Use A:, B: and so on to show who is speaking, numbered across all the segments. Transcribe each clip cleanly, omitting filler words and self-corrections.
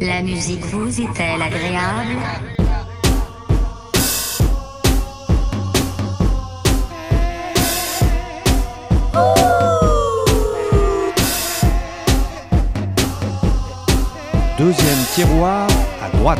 A: La musique vous est-elle agréable ?
B: Deuxième tiroir à droite.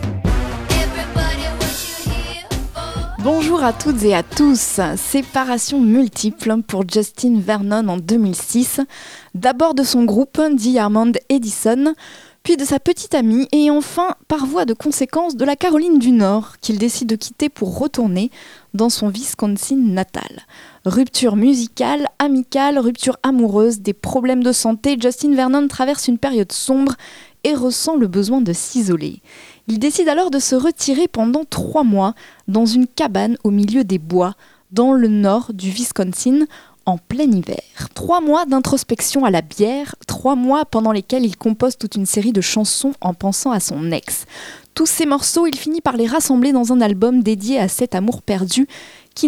C: Bonjour à toutes et à tous. Séparation multiple pour Justin Vernon en 2006. D'abord de son groupe, Diamond Edison, puis de sa petite amie et enfin, par voie de conséquence, de la Caroline du Nord, qu'il décide de quitter pour retourner dans son Wisconsin natal. Rupture musicale, amicale, rupture amoureuse, des problèmes de santé, Justin Vernon traverse une période sombre et ressent le besoin de s'isoler. Il décide alors de se retirer pendant 3 mois dans une cabane au milieu des bois, dans le nord du Wisconsin, en plein hiver. 3 mois d'introspection à la bière, 3 mois pendant lesquels il compose toute une série de chansons en pensant à son ex. Tous ces morceaux, il finit par les rassembler dans un album dédié à cet amour perdu qu'il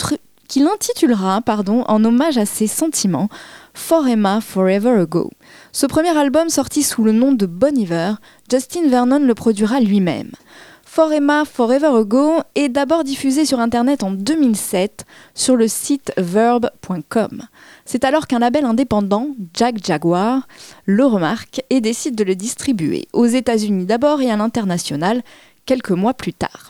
C: intitulera en hommage à ses sentiments, For Emma Forever Ago. Ce premier album, sorti sous le nom de Bon Iver, Justin Vernon le produira lui-même. For Emma Forever Ago est d'abord diffusé sur Internet en 2007 sur le site verb.com. C'est alors qu'un label indépendant, Jack Jaguar, le remarque et décide de le distribuer aux États-Unis d'abord et à l'international quelques mois plus tard.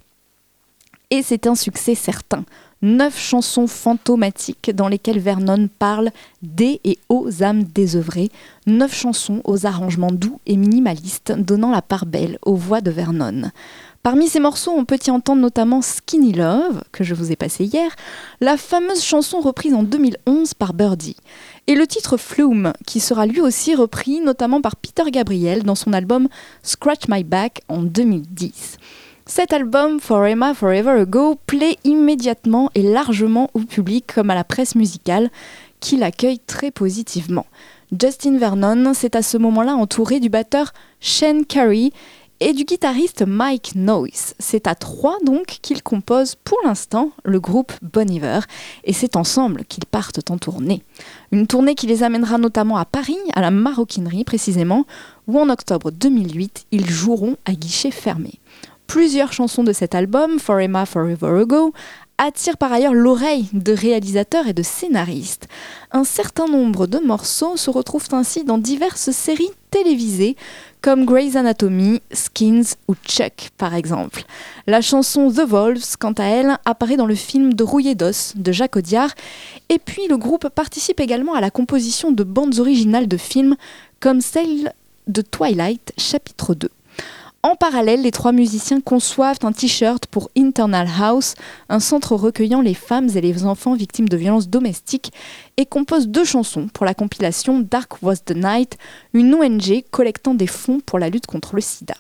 C: Et c'est un succès certain. 9 chansons fantomatiques dans lesquelles Vernon parle des et aux âmes désœuvrées. 9 chansons aux arrangements doux et minimalistes, donnant la part belle aux voix de Vernon. Parmi ces morceaux, on peut y entendre notamment Skinny Love, que je vous ai passé hier, la fameuse chanson reprise en 2011 par Birdie, et le titre Flume, qui sera lui aussi repris notamment par Peter Gabriel dans son album Scratch My Back en 2010. Cet album, For Emma Forever Ago, plaît immédiatement et largement au public comme à la presse musicale, qui l'accueille très positivement. Justin Vernon s'est à ce moment-là entouré du batteur Shane Carey et du guitariste Mike Noyce. C'est à 3 donc qu'ils composent pour l'instant le groupe Bon Iver, et c'est ensemble qu'ils partent en tournée. Une tournée qui les amènera notamment à Paris, à la Maroquinerie précisément, où en octobre 2008, ils joueront à guichet fermé. Plusieurs chansons de cet album, For Emma Forever Ago, attirent par ailleurs l'oreille de réalisateurs et de scénaristes. Un certain nombre de morceaux se retrouvent ainsi dans diverses séries télévisées, comme Grey's Anatomy, Skins ou Chuck par exemple. La chanson The Wolves, quant à elle, apparaît dans le film de Rouillé d'os de Jacques Audiard, et puis le groupe participe également à la composition de bandes originales de films, comme celle de Twilight, chapitre 2. En parallèle, les 3 musiciens conçoivent un t-shirt pour Internal House, un centre recueillant les femmes et les enfants victimes de violences domestiques, et composent 2 chansons pour la compilation Dark Was the Night, une ONG collectant des fonds pour la lutte contre le sida.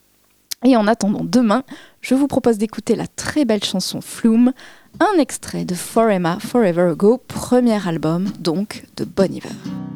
C: Et en attendant demain, je vous propose d'écouter la très belle chanson Flume, un extrait de For Emma Forever Ago, premier album donc de Bon Iver.